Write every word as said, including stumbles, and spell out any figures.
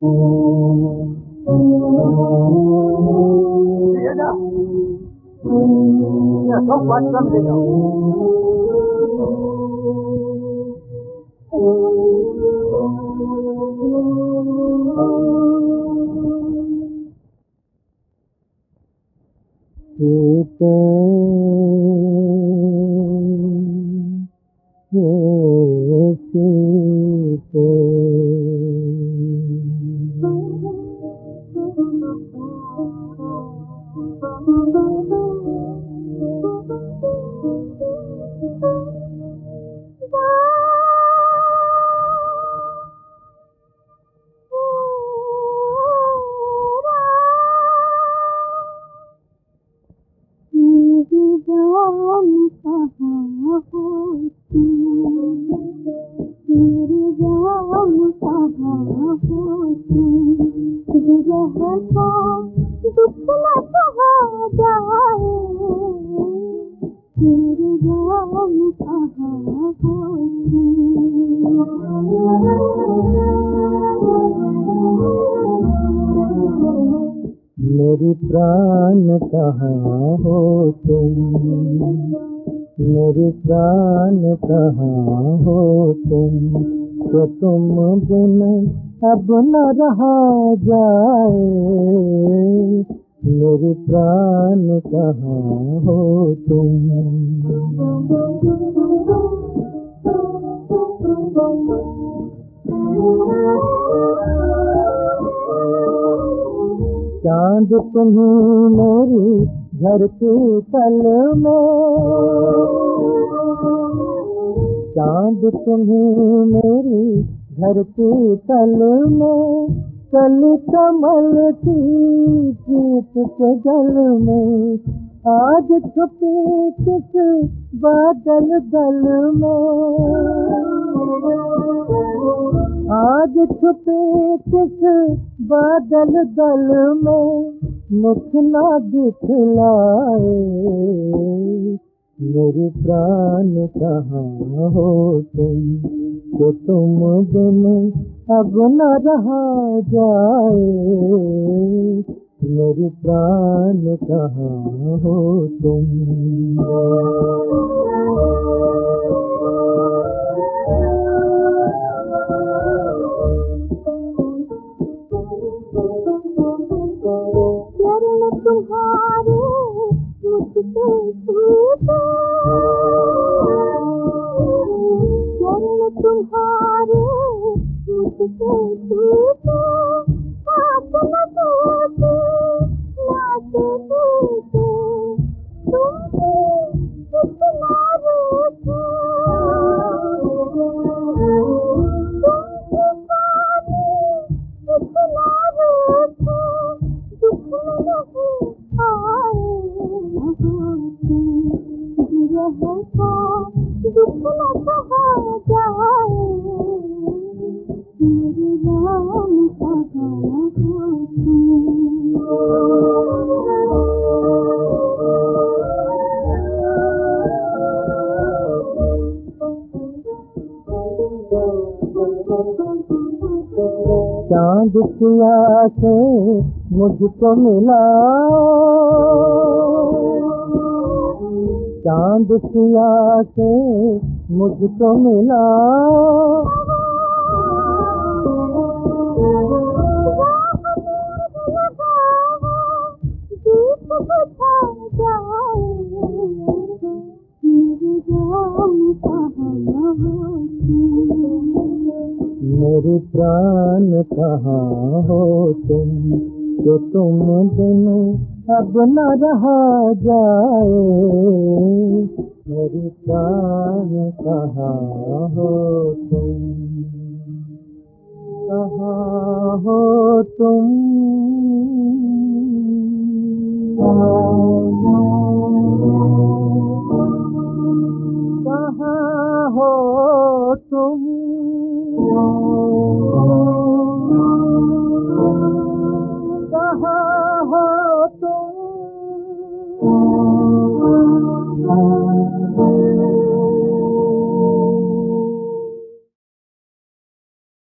ये जा, ये सब बात कर ले जाओ। सीते सीते मेरी प्राण कहाँ हो तुम, मेरी प्राण कहाँ हो तुम, कि तुम बिन अब न रहा जाए। मेरी प्राण कहाँ हो तुम। चांद तुम्हीं मेरी धरती तल में, चांद तुम्हीं मेरी धरती तल में, कली कमल की प्रीत के जल में, आज छुपी किस बादल दल में, आज छुपे किस बादल दल में, मुख ना दिखलाए। मेरी प्राण कहाँ हो तुम, कि तुम बिन अब न रहा जाए। मेरी प्राण कहाँ हो तुम। तुम्हारे मुझसे छूटे, चरण तुम्हारे मुझसे छूटे, हाथ न टूटे नाते टूटे, तुमसे कितना रूठे, तुमसे पानी कितना रूठे, दुख में नहीं आए रहता, दुख न कहा जाए। मेरे नाम कहाँ हो चाँद की आँखें मुझको मिला, चाँद की आँखें मुझको मिला, मेरी प्राण कहाँ हो तुम, कि तुम बिन अब न रहा जाए। मेरी प्राण कहाँ हो तुम, कहाँ हो तुम।